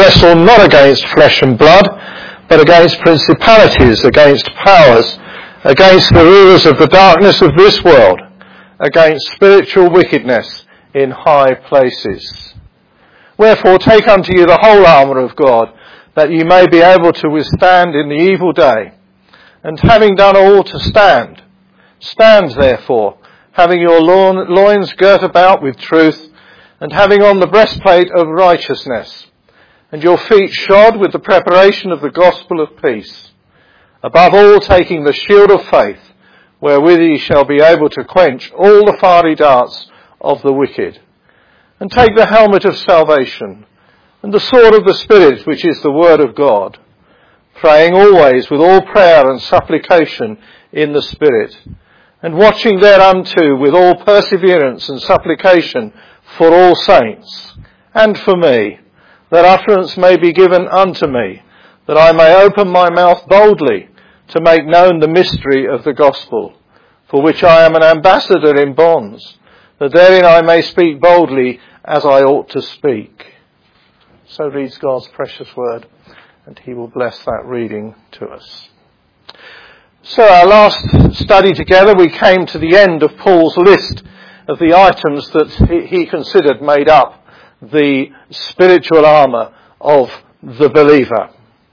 wrestle not against flesh and blood, but against principalities, against powers, against the rulers of the darkness of this world, against spiritual wickedness in high places. Wherefore take unto you the whole armour of God, that ye may be able to withstand in the evil day. And having done all to stand, stand therefore, having your loins girt about with truth, and having on the breastplate of righteousness, and your feet shod with the preparation of the gospel of peace. Above all, taking the shield of faith, wherewith ye shall be able to quench all the fiery darts of the wicked. And take the helmet of salvation, and the sword of the Spirit, which is the word of God, praying always with all prayer and supplication in the Spirit, and watching thereunto with all perseverance and supplication for all saints, and for me, that utterance may be given unto me, that I may open my mouth boldly to make known the mystery of the gospel, for which I am an ambassador in bonds, that therein I may speak boldly as I ought to speak. So reads God's precious word, and he will bless that reading to us. So our last study together, we came to the end of Paul's list of the items that he considered made up the spiritual armour of the believer.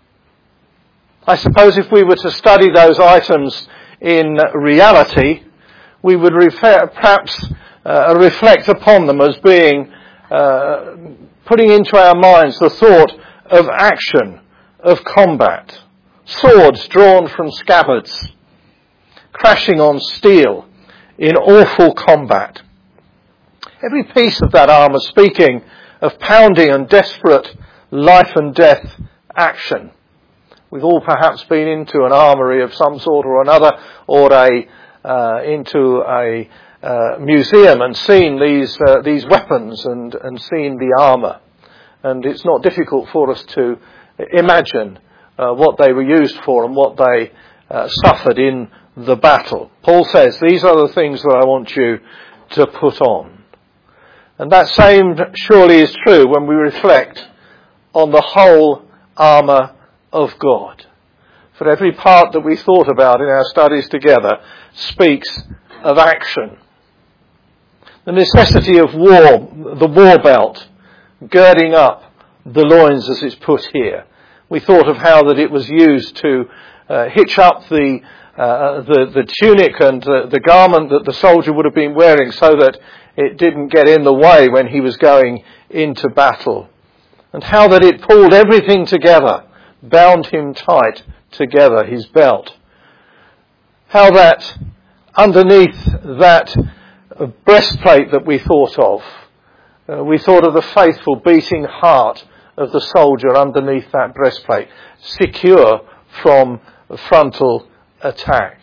I suppose if we were to study those items in reality, we would perhaps reflect upon them as being putting into our minds the thought of action, of combat. Swords drawn from scabbards, crashing on steel in awful combat. Every piece of that armour speaking of pounding and desperate life and death action. We've all perhaps been into an armoury of some sort or another, or into a museum and seen these weapons and seen the armour. And it's not difficult for us to imagine what they were used for and what they suffered in the battle. Paul says, these are the things that I want you to put on. And that same surely is true when we reflect on the whole armour of God. For every part that we thought about in our studies together speaks of action. The necessity of war, the war belt, girding up the loins as it's put here. We thought of how that it was used to hitch up the tunic and the garment that the soldier would have been wearing so that it didn't get in the way when he was going into battle. And how that it pulled everything together, bound him tight together, his belt. How that underneath that breastplate that we thought of the faithful beating heart of the soldier underneath that breastplate, secure from frontal attack.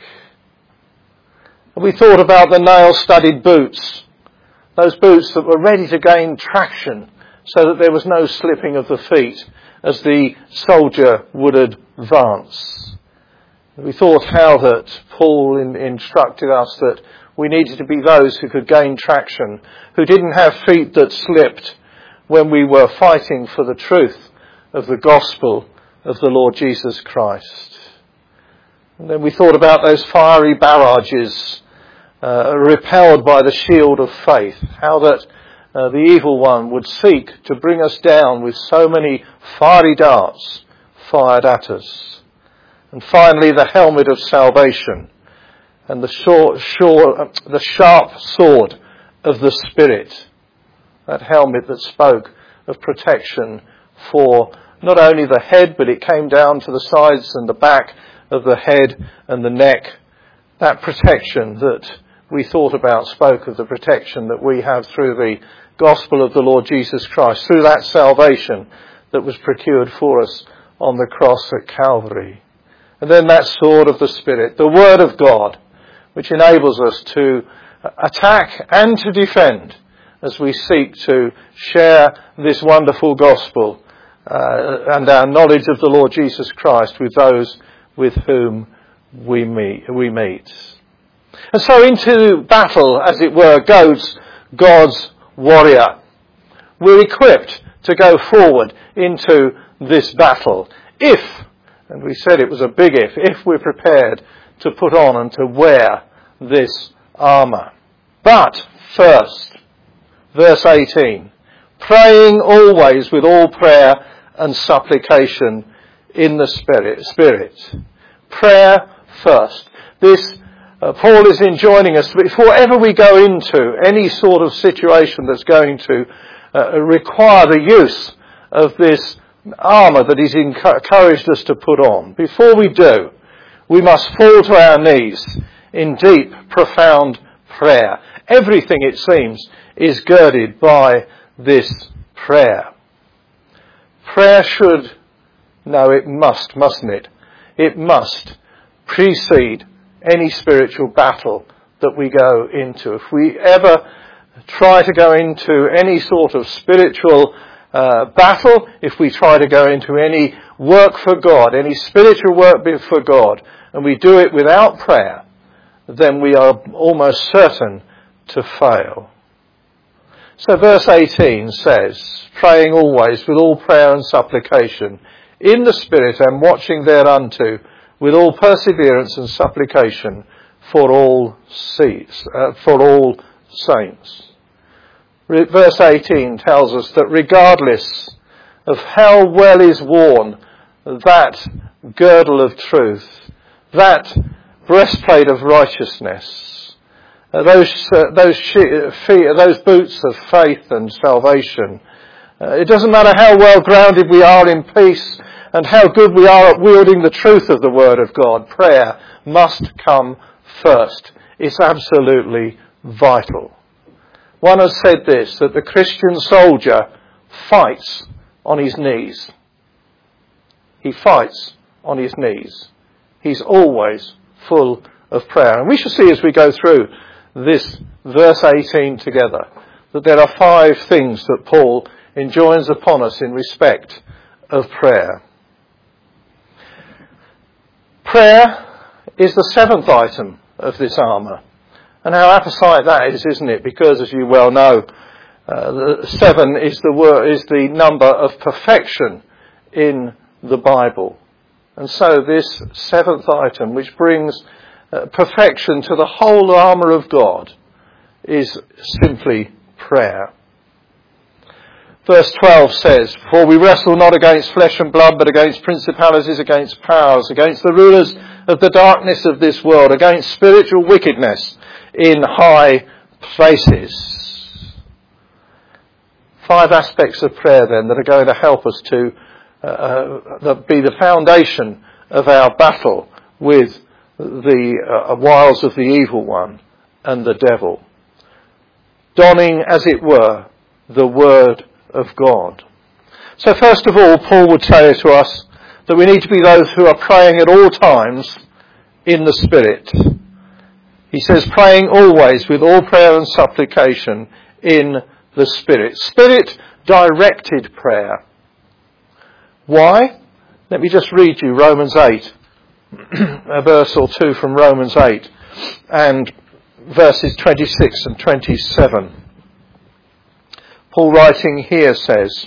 And we thought about the nail-studded boots, those boots that were ready to gain traction so that there was no slipping of the feet as the soldier would advance. We thought how that Paul instructed us that we needed to be those who could gain traction, who didn't have feet that slipped when we were fighting for the truth of the gospel of the Lord Jesus Christ. And then we thought about those fiery barrages repelled by the shield of faith, how that the evil one would seek to bring us down with so many fiery darts fired at us. And finally, the helmet of salvation and the sharp sword of the Spirit, that helmet that spoke of protection for not only the head, but it came down to the sides and the back of the head and the neck. That protection that we thought about spoke of the protection that we have through the gospel of the Lord Jesus Christ, through that salvation that was procured for us on the cross at Calvary. And then that sword of the Spirit, the Word of God, which enables us to attack and to defend as we seek to share this wonderful gospel and our knowledge of the Lord Jesus Christ with those with whom we meet. And so into battle, as it were, goes God's warrior. We're equipped to go forward into this battle. If, and we said it was a big if we're prepared to put on and to wear this armour. But first, verse 18, praying always with all prayer and supplication in the Spirit. Prayer first. This, Paul is enjoining us, before ever we go into any sort of situation that's going to require the use of this armour that he's encouraged us to put on. Before we do, we must fall to our knees in deep, profound prayer. Everything, it seems, is girded by this prayer. Prayer should, no, it must, mustn't it? It must precede any spiritual battle that we go into. If we ever try to go into any sort of spiritual battle, if we try to go into any work for God, any spiritual work for God, and we do it without prayer, then we are almost certain to fail. So verse 18 says, praying always with all prayer and supplication in the Spirit, and watching thereunto with all perseverance and supplication for all saints. Verse 18 tells us that regardless of how well is worn that girdle of truth, that breastplate of righteousness, those boots of faith and salvation, it doesn't matter how well grounded we are in peace and how good we are at wielding the truth of the Word of God, prayer must come first. It's absolutely vital. One has said this, that the Christian soldier fights on his knees. He fights on his knees. He's always full of prayer. And we shall see as we go through this verse 18 together that there are 5 things that Paul enjoins upon us in respect of prayer. Prayer is the 7th item of this armour. And how apposite that is, isn't it? Because, as you well know, 7 is the number of perfection in the Bible. And so this 7th item, which brings perfection to the whole armour of God, is simply prayer. Verse 12 says, for we wrestle not against flesh and blood, but against principalities, against powers, against the rulers of the darkness of this world, against spiritual wickedness in high places. 5 aspects of prayer then that are going to help us to be the foundation of our battle with the wiles of the evil one and the devil. Donning, as it were, the Word of God. So first of all, Paul would say to us that we need to be those who are praying at all times in the Spirit. He says, praying always with all prayer and supplication in the Spirit. Spirit-directed prayer. Why? Let me just read you Romans 8, a verse or 2 from Romans 8, and verses 26 and 27. Paul writing here says,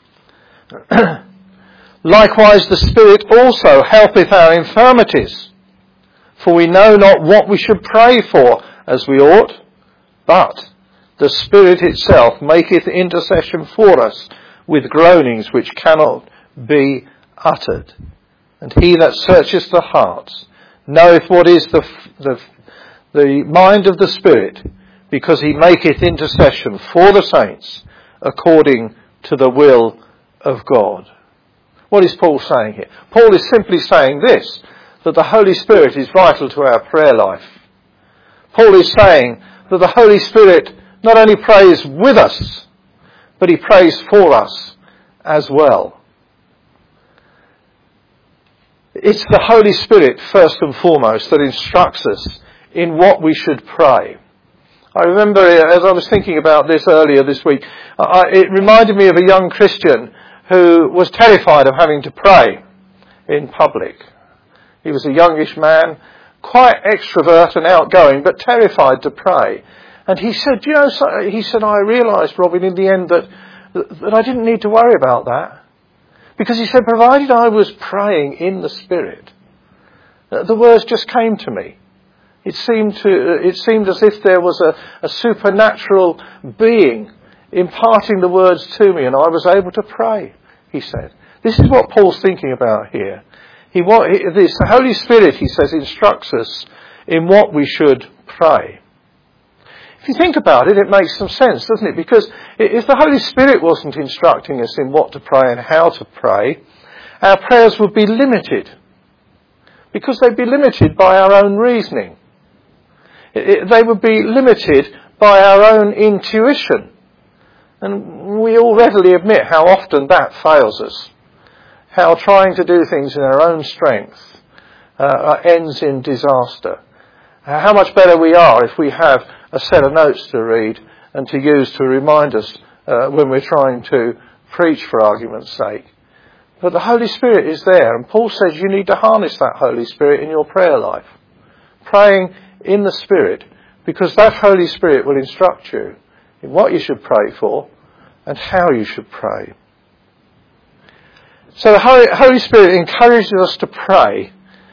likewise the Spirit also helpeth our infirmities, for we know not what we should pray for as we ought, but the Spirit itself maketh intercession for us with groanings which cannot be uttered. And he that searcheth the hearts knoweth what is the mind of the Spirit, because he maketh intercession for the saints according to the will of God. What is Paul saying here? Paul is simply saying this, that the Holy Spirit is vital to our prayer life. Paul is saying that the Holy Spirit not only prays with us, but he prays for us as well. It's the Holy Spirit, first and foremost, that instructs us in what we should pray. I remember, as I was thinking about this earlier this week, it reminded me of a young Christian who was terrified of having to pray in public. He was a youngish man, quite extrovert and outgoing, but terrified to pray. And he said, I realised, Robin, in the end that that I didn't need to worry about that. Because he said, provided I was praying in the Spirit, the words just came to me. It seemed as if there was a supernatural being imparting the words to me, and I was able to pray, he said. This is what Paul's thinking about here. The Holy Spirit, he says, instructs us in what we should pray. If you think about it, it makes some sense, doesn't it? Because if the Holy Spirit wasn't instructing us in what to pray and how to pray, our prayers would be limited. Because they'd be limited by our own reasoning. They would be limited by our own intuition. And we all readily admit how often that fails us. How trying to do things in our own strength ends in disaster. How much better we are if we have a set of notes to read and to use to remind us when we're trying to preach for argument's sake. But the Holy Spirit is there, and Paul says you need to harness that Holy Spirit in your prayer life. Praying in the Spirit, because that Holy Spirit will instruct you in what you should pray for and how you should pray. So the Holy Spirit encourages us to pray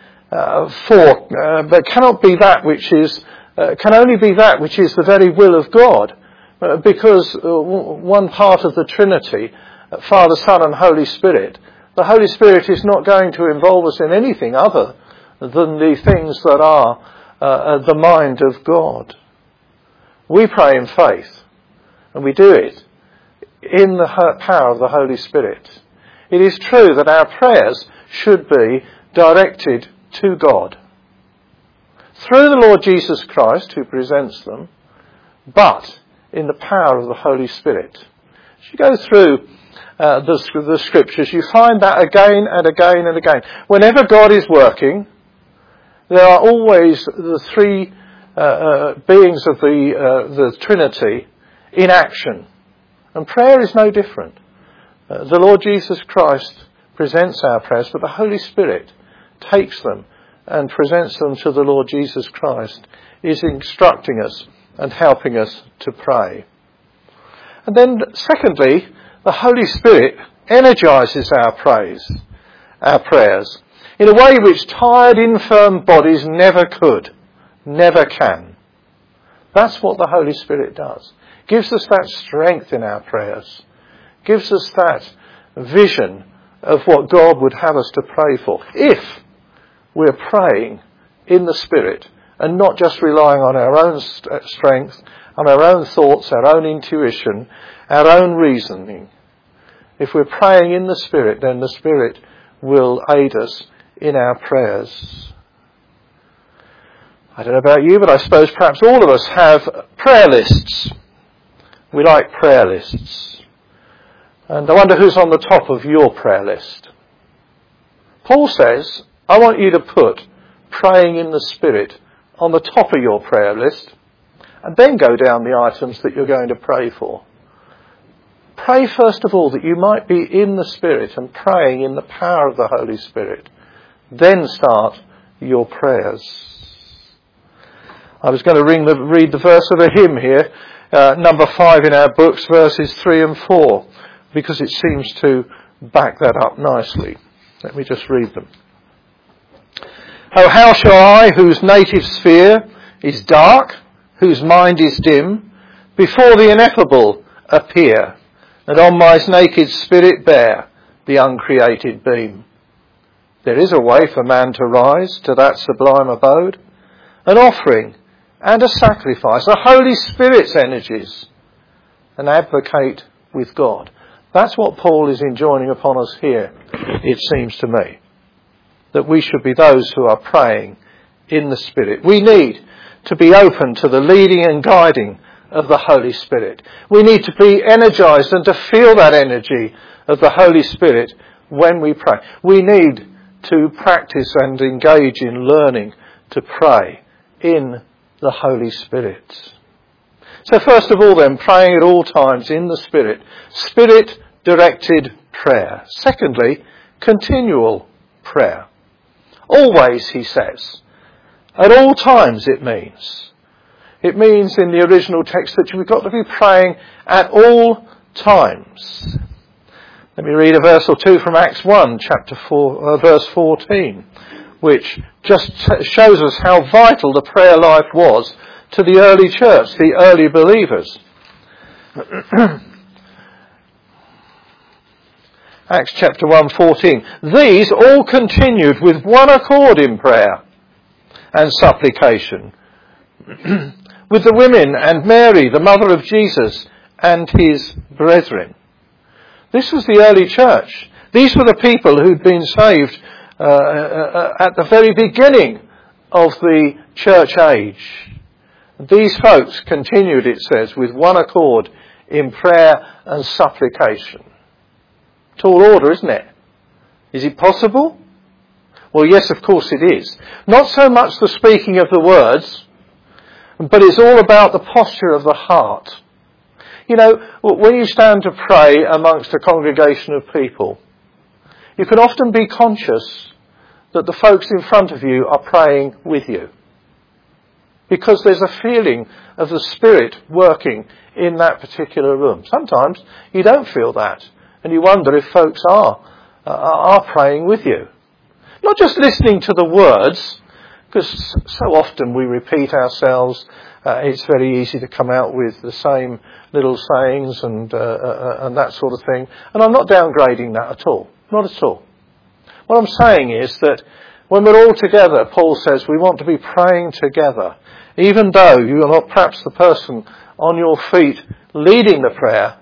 but cannot be that which is, can only be that which is the very will of God, because one part of the Trinity, Father, Son and Holy Spirit, the Holy Spirit is not going to involve us in anything other than the things that are the mind of God. We pray in faith, and we do it in the power of the Holy Spirit. It is true that our prayers should be directed to God through the Lord Jesus Christ, who presents them, but in the power of the Holy Spirit. As you go through the Scriptures, you find that again and again and again. Whenever God is working, there are always the three beings of the Trinity in action. And prayer is no different. The Lord Jesus Christ presents our prayers, but the Holy Spirit takes them and presents them to the Lord Jesus Christ, is instructing us and helping us to pray. And then, secondly, the Holy Spirit energises our prayers, in a way which tired, infirm bodies never could, never can. That's what the Holy Spirit does. Gives us that strength in our prayers. Gives us that vision of what God would have us to pray for. If we're praying in the Spirit and not just relying on our own strength, on our own thoughts, our own intuition, our own reasoning. If we're praying in the Spirit, then the Spirit will aid us in our prayers. I don't know about you, but I suppose perhaps all of us have prayer lists. We like prayer lists. And I wonder who's on the top of your prayer list. Paul says, I want you to put praying in the Spirit on the top of your prayer list, and then go down the items that you're going to pray for. Pray first of all that you might be in the Spirit and praying in the power of the Holy Spirit. Then start your prayers. I was going to read the verse of a hymn here, number 5 in our books, verses 3 and 4, because it seems to back that up nicely. Let me just read them. Oh, how shall I, whose native sphere is dark, whose mind is dim, before the ineffable appear, and on my naked spirit bear the uncreated beam? There is a way for man to rise to that sublime abode, an offering and a sacrifice, the Holy Spirit's energies, and advocate with God. That's what Paul is enjoining upon us here, it seems to me. That we should be those who are praying in the Spirit. We need to be open to the leading and guiding of the Holy Spirit. We need to be energised and to feel that energy of the Holy Spirit when we pray. We need to practice and engage in learning to pray in the Holy Spirit. So first of all then, praying at all times in the Spirit. Spirit-directed prayer. Secondly, continual prayer. Always, he says. At all times it means. It means in the original text that we've got to be praying at all times. Let me read a verse or two from Acts 1, chapter 4, verse 14, which just shows us how vital the prayer life was to the early church, the early believers. Acts chapter 1:14. These all continued with one accord in prayer and supplication with the women and Mary, the mother of Jesus, and his brethren. This was the early church. These were the people who'd been saved at the very beginning of the church age. These folks continued, it says, with one accord in prayer and supplication. Tall order, isn't it? Is it possible? Well, yes, of course it is. Not so much the speaking of the words, but it's all about the posture of the heart. You know, when you stand to pray amongst a congregation of people, you can often be conscious that the folks in front of you are praying with you. Because there's a feeling of the Spirit working in that particular room. Sometimes you don't feel that, and you wonder if folks are praying with you. Not just listening to the words, because so often we repeat ourselves. It's very easy to come out with the same little sayings and that sort of thing. And I'm not downgrading that at all. Not at all. What I'm saying is that when we're all together, Paul says we want to be praying together. Even though you are not perhaps the person on your feet leading the prayer,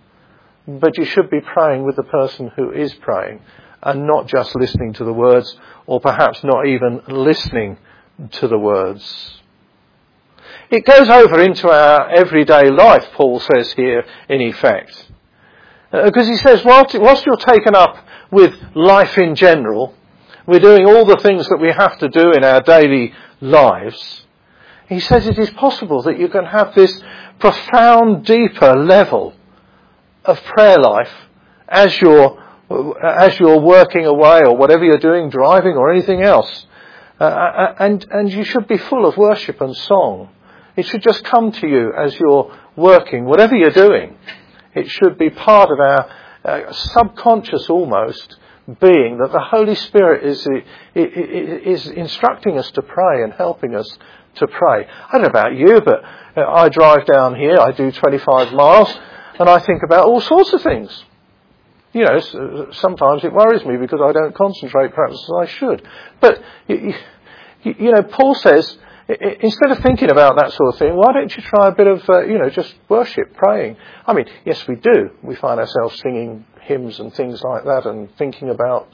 but you should be praying with the person who is praying and not just listening to the words, or perhaps not even listening to the words. It goes over into our everyday life, Paul says here, in effect. Because he says, whilst you're taken up with life in general, we're doing all the things that we have to do in our daily lives, he says it is possible that you can have this profound, deeper level of prayer life as you're working away or whatever you're doing, driving or anything else. And you should be full of worship and song. It should just come to you as you're working, whatever you're doing. It should be part of our subconscious almost being that the Holy Spirit is instructing us to pray and helping us to pray. I don't know about you, but I drive down here, I do 25 miles, and I think about all sorts of things. You know, sometimes it worries me because I don't concentrate perhaps as I should. But, you know, Paul says, instead of thinking about that sort of thing, why don't you try a bit of, just worship, praying? I mean, yes, we do. We find ourselves singing hymns and things like that and thinking about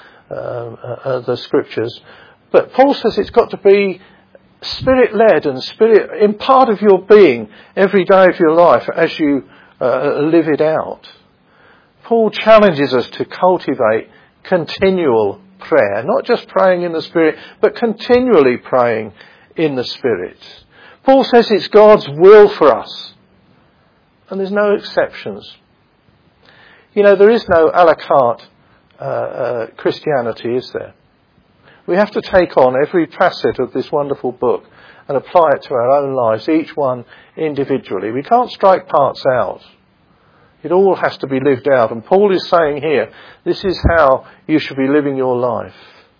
the scriptures. But Paul says it's got to be Spirit-led and Spirit in part of your being every day of your life as you live it out. Paul challenges us to cultivate continual prayer, not just praying in the Spirit, but continually praying in the Spirit. Paul says it's God's will for us, and there's no exceptions. You know, there is no a la carte Christianity, is there? We have to take on every facet of this wonderful book and apply it to our own lives, each one individually. We can't strike parts out. It all has to be lived out. And Paul is saying here, this is how you should be living your life.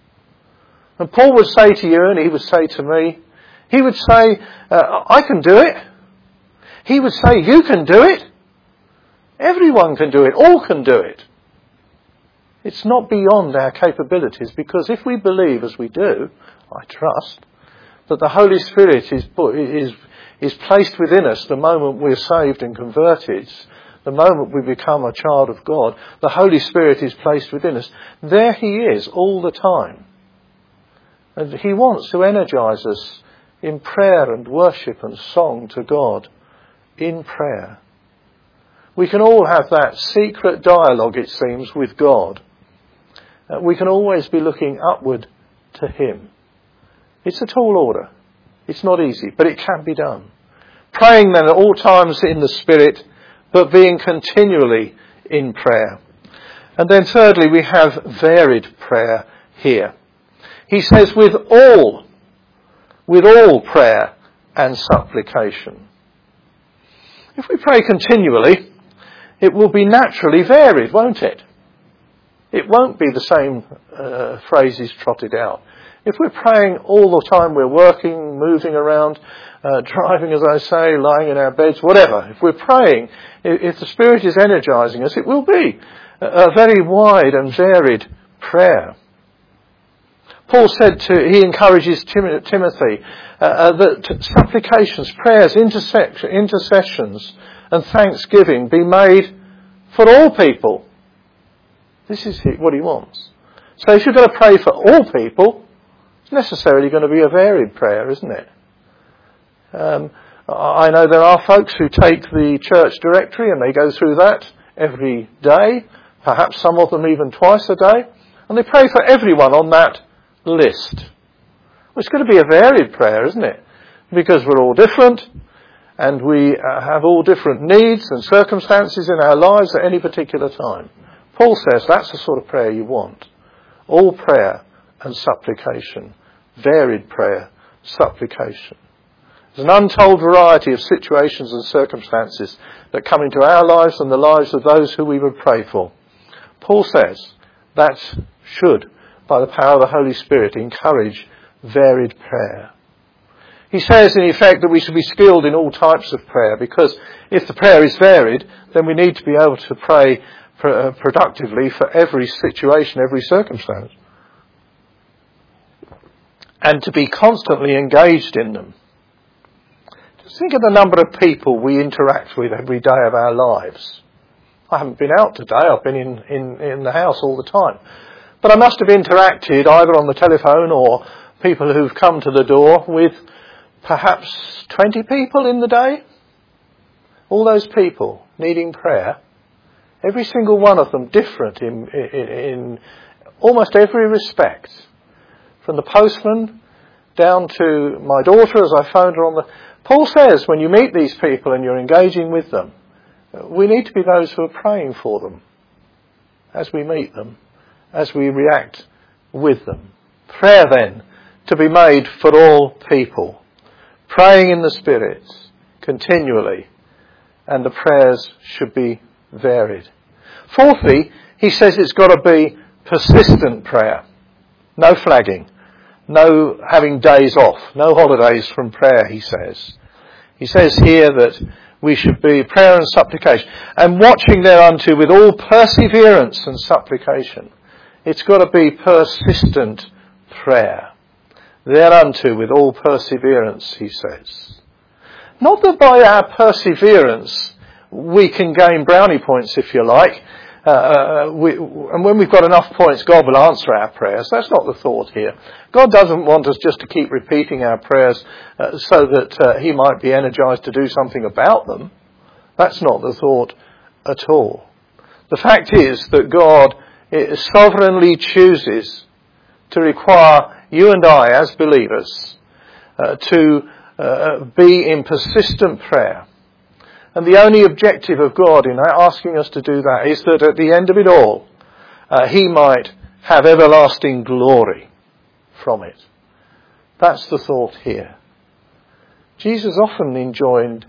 And Paul would say to you, and he would say to me, he would say, I can do it. He would say, you can do it. Everyone can do it. All can do it. It's not beyond our capabilities, because if we believe, as we do, I trust, that the Holy Spirit is placed within us the moment we're saved and converted, the moment we become a child of God, the Holy Spirit is placed within us. There He is all the time. And He wants to energise us in prayer and worship and song to God in prayer. We can all have that secret dialogue, it seems, with God. We can always be looking upward to Him. It's a tall order. It's not easy, but it can be done. Praying then at all times in the Spirit, but being continually in prayer. And then thirdly, we have varied prayer here. He says with all prayer and supplication. If we pray continually, it will be naturally varied, won't it? It won't be the same phrases trotted out. If we're praying all the time, we're working, moving around, driving, as I say, lying in our beds, whatever. If we're praying, if the Spirit is energizing us, it will be a very wide and varied prayer. Paul said he encourages Timothy that supplications, prayers, intercessions and thanksgiving be made for all people. This is what he wants. So if you're going to pray for all people, it's necessarily going to be a varied prayer, isn't it? I know there are folks who take the church directory and they go through that every day, perhaps some of them even twice a day, and they pray for everyone on that list. Well, it's going to be a varied prayer, isn't it? Because we're all different and we have all different needs and circumstances in our lives at any particular time. Paul says that's the sort of prayer you want. All prayer and supplication. Varied prayer, supplication. There's an untold variety of situations and circumstances that come into our lives and the lives of those who we would pray for. Paul says that should, by the power of the Holy Spirit, encourage varied prayer. He says, in effect, that we should be skilled in all types of prayer, because if the prayer is varied, then we need to be able to pray productively for every situation, every circumstance, and to be constantly engaged in them. Just think of the number of people we interact with every day of our lives. I haven't been out today, I've been in the house all the time. But I must have interacted either on the telephone or people who've come to the door with perhaps 20 people in the day. All those people needing prayer. Every single one of them different in almost every respect. From the postman down to my daughter as I phoned her on the... Paul says when you meet these people and you're engaging with them, we need to be those who are praying for them as we meet them, as we react with them. Prayer then to be made for all people. Praying in the Spirit continually, and the prayers should be varied. Fourthly, he says it's got to be persistent prayer. No flagging. No having days off. No holidays from prayer, he says. He says here that we should be prayer and supplication. And watching thereunto with all perseverance and supplication. It's got to be persistent prayer. Thereunto with all perseverance, he says. Not that by our perseverance we can gain brownie points, if you like. And when we've got enough points, God will answer our prayers. That's not the thought here. God doesn't want us just to keep repeating our prayers so that he might be energized to do something about them. That's not the thought at all. The fact is that God sovereignly chooses to require you and I, as believers, to be in persistent prayer. And the only objective of God in asking us to do that is that at the end of it all, he might have everlasting glory from it. That's the thought here. Jesus often enjoined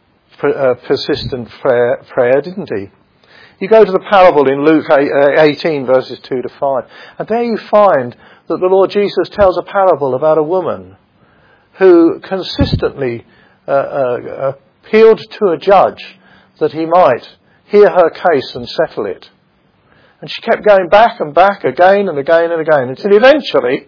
persistent prayer, didn't he? You go to the parable in Luke 18, verses 2 to 5, and there you find that the Lord Jesus tells a parable about a woman who consistently appealed to a judge that he might hear her case and settle it. And she kept going back and back again and again and again until eventually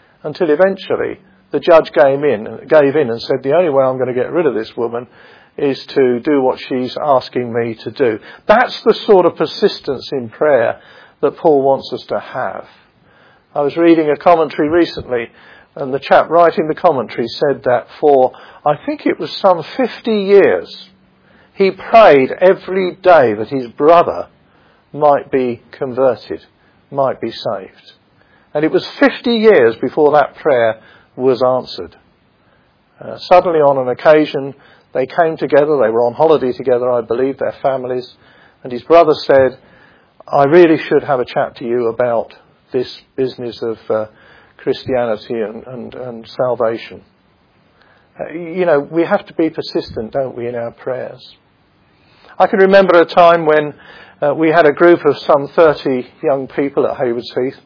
the judge gave in and said, the only way I'm going to get rid of this woman is to do what she's asking me to do. That's the sort of persistence in prayer that Paul wants us to have. I was reading a commentary recently, and the chap writing the commentary said that for, I think it was some 50 years, he prayed every day that his brother might be converted, might be saved. And it was 50 years before that prayer was answered. Suddenly on an occasion, they came together, they were on holiday together, I believe, their families, and his brother said, I really should have a chat to you about this business of Christianity and salvation. We have to be persistent, don't we, in our prayers. I can remember a time when we had a group of some 30 young people at Haywards Heath.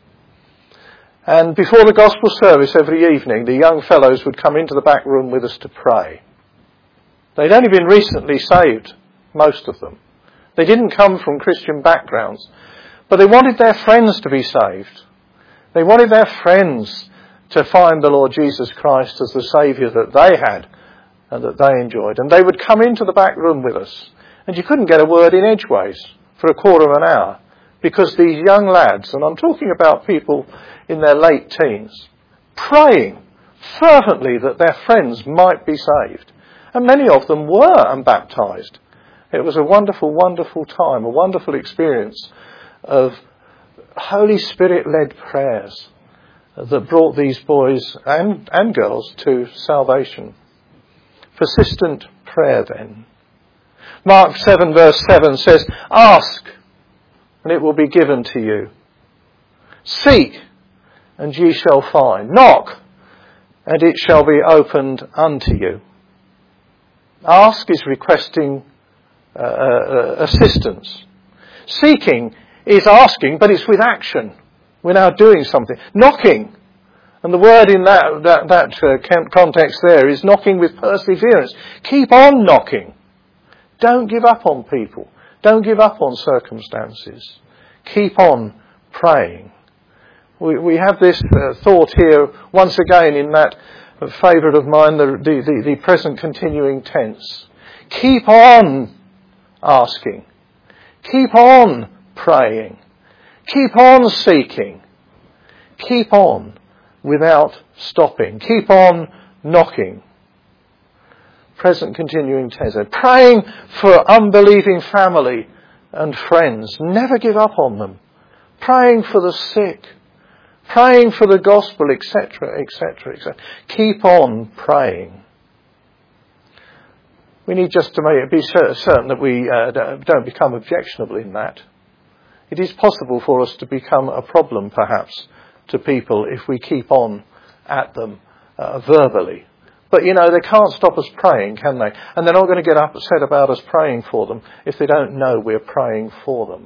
And before the gospel service every evening, the young fellows would come into the back room with us to pray. They'd only been recently saved, most of them. They didn't come from Christian backgrounds, but they wanted their friends to be saved. They wanted their friends to find the Lord Jesus Christ as the Saviour that they had and that they enjoyed. And they would come into the back room with us. And you couldn't get a word in edgeways for a quarter of an hour because these young lads, and I'm talking about people in their late teens, praying fervently that their friends might be saved. And many of them were unbaptised. It was a wonderful, wonderful time, a wonderful experience of Holy Spirit-led prayers that brought these boys and girls to salvation. Persistent prayer then. Mark 7 verse 7 says, "Ask, and it will be given to you. Seek, and ye shall find. Knock, and it shall be opened unto you." Ask is requesting assistance. Seeking is asking, but it's with action. We're now doing something. Knocking, and the word in that context there is knocking with perseverance. Keep on knocking. Don't give up on people. Don't give up on circumstances. Keep on praying. We have this thought here once again in that favourite of mine, the present continuing tense. Keep on asking. Keep on praying. Keep on seeking. Keep on without stopping. Keep on knocking. Present continuing tense. Praying for unbelieving family and friends. Never give up on them. Praying for the sick. Praying for the gospel, etc., etc., etc. Keep on praying. We need just to be certain that we don't become objectionable in that. It is possible for us to become a problem, perhaps, to people if we keep on at them verbally. But, they can't stop us praying, can they? And they're not going to get upset about us praying for them if they don't know we're praying for them.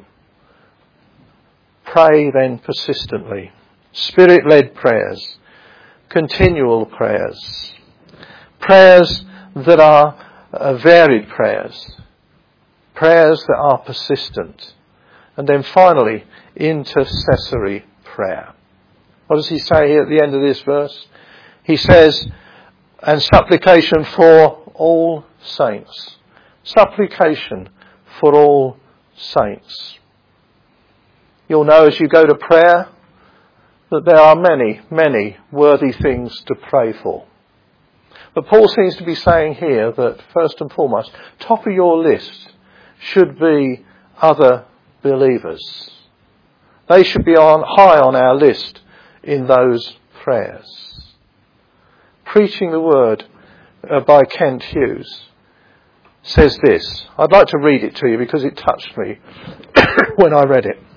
Pray then persistently. Spirit-led prayers. Continual prayers. Prayers that are varied prayers. Prayers that are persistent. And then finally, intercessory prayer. What does he say here at the end of this verse? He says, and supplication for all saints. Supplication for all saints. You'll know as you go to prayer that there are many, many worthy things to pray for. But Paul seems to be saying here that first and foremost, top of your list should be other believers. They should be high on our list in those prayers. Preaching the Word by Kent Hughes says this. I'd like to read it to you because it touched me when I read it.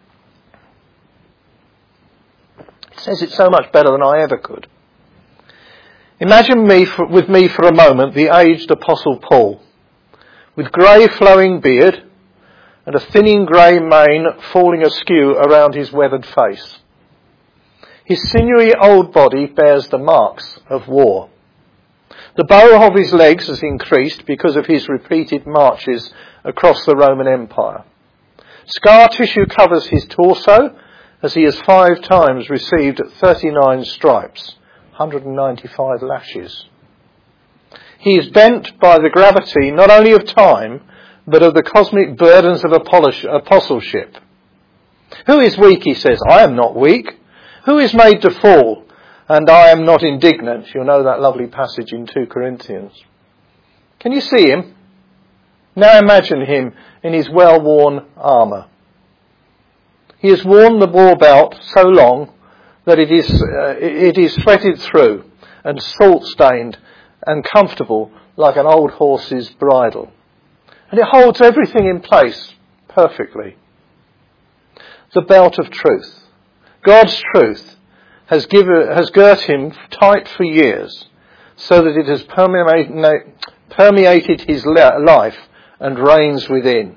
It says it so much better than I ever could. Imagine with me for a moment the aged Apostle Paul, with grey flowing beard and a thinning grey mane falling askew around his weathered face. His sinewy old body bears the marks of war. The bow of his legs has increased because of his repeated marches across the Roman Empire. Scar tissue covers his torso as he has 5 times received 39 stripes, 195 lashes. He is bent by the gravity not only of time, but of the cosmic burdens of apostleship. Who is weak, he says, I am not weak. Who is made to fall, and I am not indignant? You'll know that lovely passage in 2 Corinthians. Can you see him? Now imagine him in his well-worn armour. He has worn the war belt so long that it is threaded through and salt-stained and comfortable like an old horse's bridle. And it holds everything in place perfectly. The belt of truth. God's truth has girt him tight for years so that it has permeated his life and reigns within.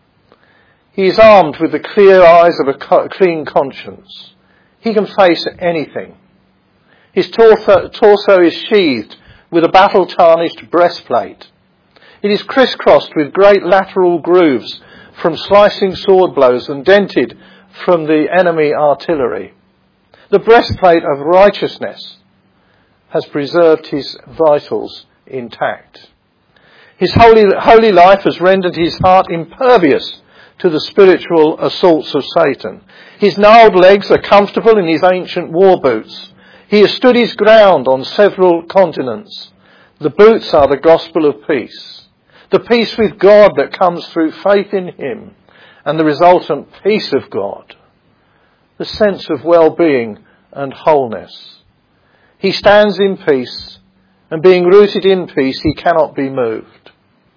He is armed with the clear eyes of a clean conscience. He can face anything. His torso is sheathed with a battle-tarnished breastplate. It is crisscrossed with great lateral grooves from slicing sword blows and dented from the enemy artillery. The breastplate of righteousness has preserved his vitals intact. His holy life has rendered his heart impervious to the spiritual assaults of Satan. His gnarled legs are comfortable in his ancient war boots. He has stood his ground on several continents. The boots are the gospel of peace. The peace with God that comes through faith in him and the resultant peace of God. The sense of well-being and wholeness. He stands in peace, and being rooted in peace, he cannot be moved.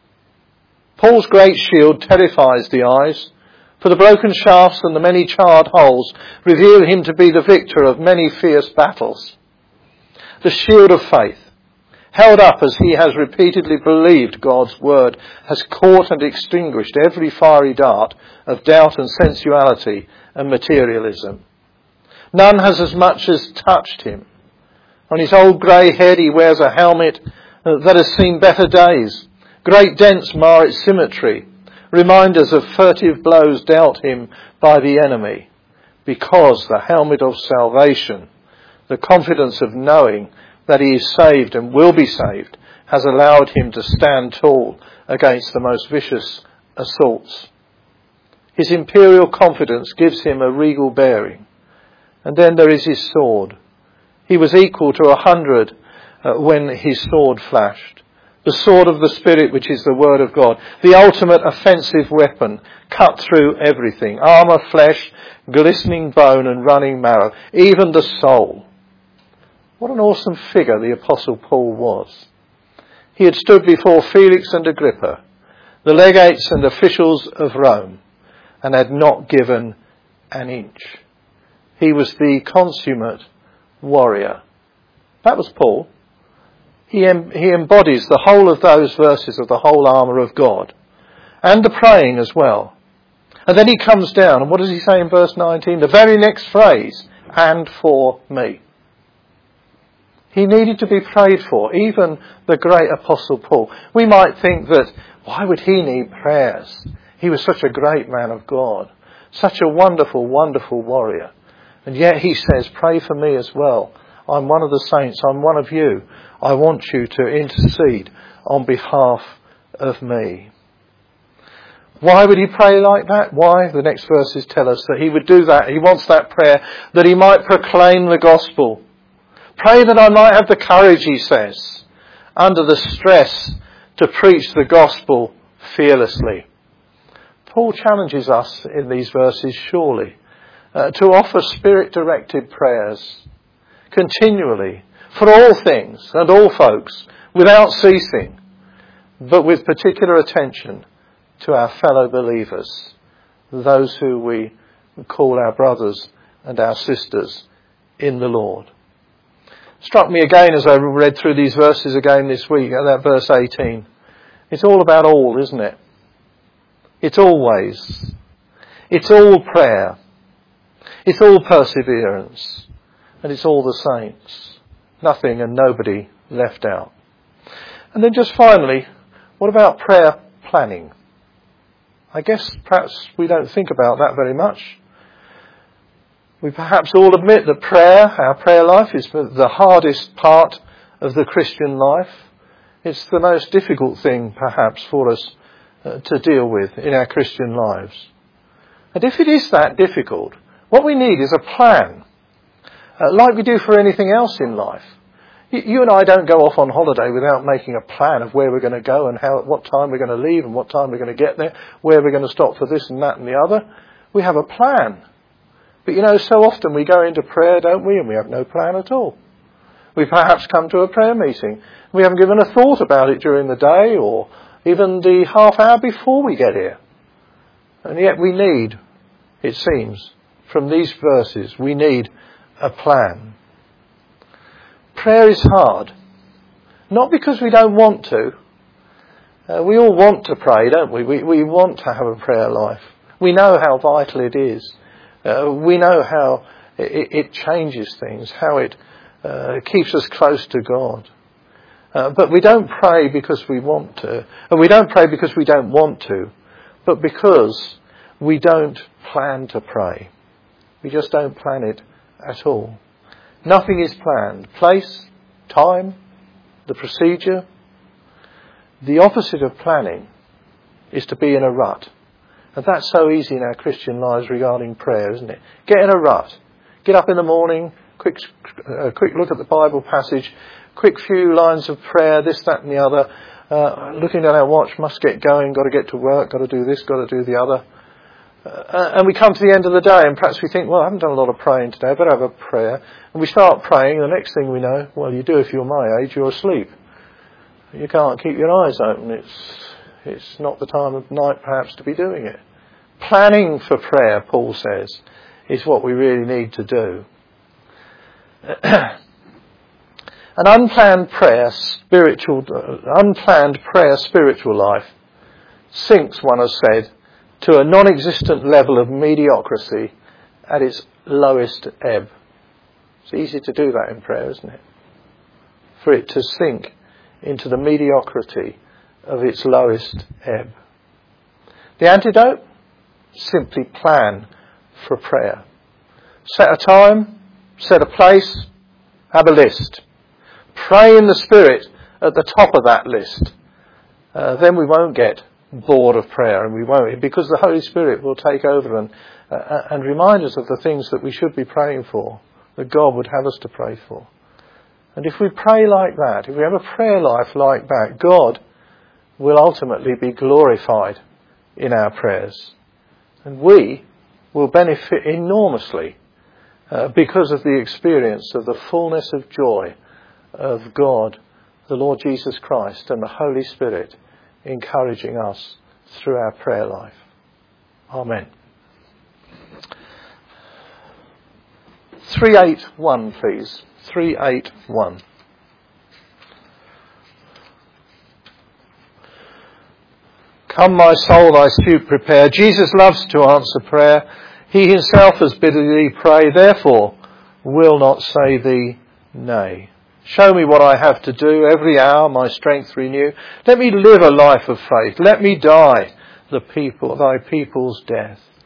Paul's great shield terrifies the eyes, for the broken shafts and the many charred holes reveal him to be the victor of many fierce battles. The shield of faith, held up as he has repeatedly believed God's word, has caught and extinguished every fiery dart of doubt and sensuality and materialism. None has as much as touched him. On his old grey head he wears a helmet that has seen better days. Great dents mar its symmetry, reminders of furtive blows dealt him by the enemy, because the helmet of salvation, the confidence of knowing that he is saved and will be saved, has allowed him to stand tall against the most vicious assaults. His imperial confidence gives him a regal bearing. And then there is his sword. He was equal to 100 when his sword flashed. The sword of the Spirit, which is the word of God. The ultimate offensive weapon, cut through everything. Armour, flesh, glistening bone and running marrow. Even the soul. What an awesome figure the Apostle Paul was. He had stood before Felix and Agrippa, the legates and officials of Rome, and had not given an inch. He was the consummate warrior. That was Paul. He embodies the whole of those verses of the whole armour of God. And the praying as well. And then he comes down, and what does he say in verse 19? The very next phrase, and for me. He needed to be prayed for, even the great Apostle Paul. We might think that, why would he need prayers? He was such a great man of God. Such a wonderful, wonderful warrior. And yet he says, pray for me as well. I'm one of the saints. I'm one of you. I want you to intercede on behalf of me. Why would he pray like that? Why? The next verses tell us that he would do that. He wants that prayer that he might proclaim the gospel. Pray that I might have the courage, he says, under the stress to preach the gospel fearlessly. Paul challenges us in these verses, surely, to offer Spirit-directed prayers continually, for all things and all folks, without ceasing, but with particular attention to our fellow believers, those who we call our brothers and our sisters in the Lord. Struck me again as I read through these verses again this week, at that verse 18. It's all about all, isn't it? It's always. It's all prayer. It's all perseverance. And it's all the saints. Nothing and nobody left out. And then just finally, what about prayer planning? I guess perhaps we don't think about that very much. We perhaps all admit that our prayer life, is the hardest part of the Christian life. It's the most difficult thing perhaps for us to deal with in our Christian lives. And if it is that difficult, what we need is a plan, like we do for anything else in life. You and I don't go off on holiday without making a plan of where we're going to go and what time we're going to leave and what time we're going to get there, where we're going to stop for this and that and the other. We have a plan. But so often we go into prayer, don't we, and we have no plan at all. We perhaps come to a prayer meeting. We haven't given a thought about it during the day or even the half hour before we get here. And yet we need, it seems, from these verses, we need a plan. Prayer is hard, not because we don't want to, We all want to pray, don't we? We want to have a prayer life. We know how vital it is. We know how it changes things, how it keeps us close to God. But we don't pray because we want to. And we don't pray because we don't want to, but because we don't plan to pray. We just don't plan it at all. Nothing is planned. Place, time, the procedure. The opposite of planning is to be in a rut. And that's so easy in our Christian lives regarding prayer, isn't it? Get in a rut. Get up in the morning, quick look at the Bible passage, quick few lines of prayer, this, that and the other. Looking at our watch, must get going, got to get to work, got to do this, got to do the other. And we come to the end of the day and perhaps we think, well, I haven't done a lot of praying today, I better have a prayer. And we start praying, and the next thing we know, well, you do if you're my age, you're asleep. You can't keep your eyes open. It's not the time of night perhaps to be doing it. Planning for prayer, Paul says, is what we really need to do. An unplanned prayer spiritual life sinks, one has said, to a non-existent level of mediocrity at its lowest ebb. It's easy to do that in prayer, isn't it? For it to sink into the mediocrity of its lowest ebb. The antidote? Simply plan for prayer. Set a time, set a place, have a list. Pray in the Spirit at the top of that list. Then we won't get bored of prayer, and we won't, because the Holy Spirit will take over and remind us of the things that we should be praying for, that God would have us to pray for. And if we pray like that, if we have a prayer life like that, God will ultimately be glorified in our prayers. And we will benefit enormously because of the experience of the fullness of joy of God, the Lord Jesus Christ, and the Holy Spirit encouraging us through our prayer life. Amen. 381, please. 381. Come, my soul, thy suit prepare. Jesus loves to answer prayer. He himself has bidden thee pray, therefore will not say thee nay. Show me what I have to do, every hour my strength renew. Let me live a life of faith. Let me die thy people's death.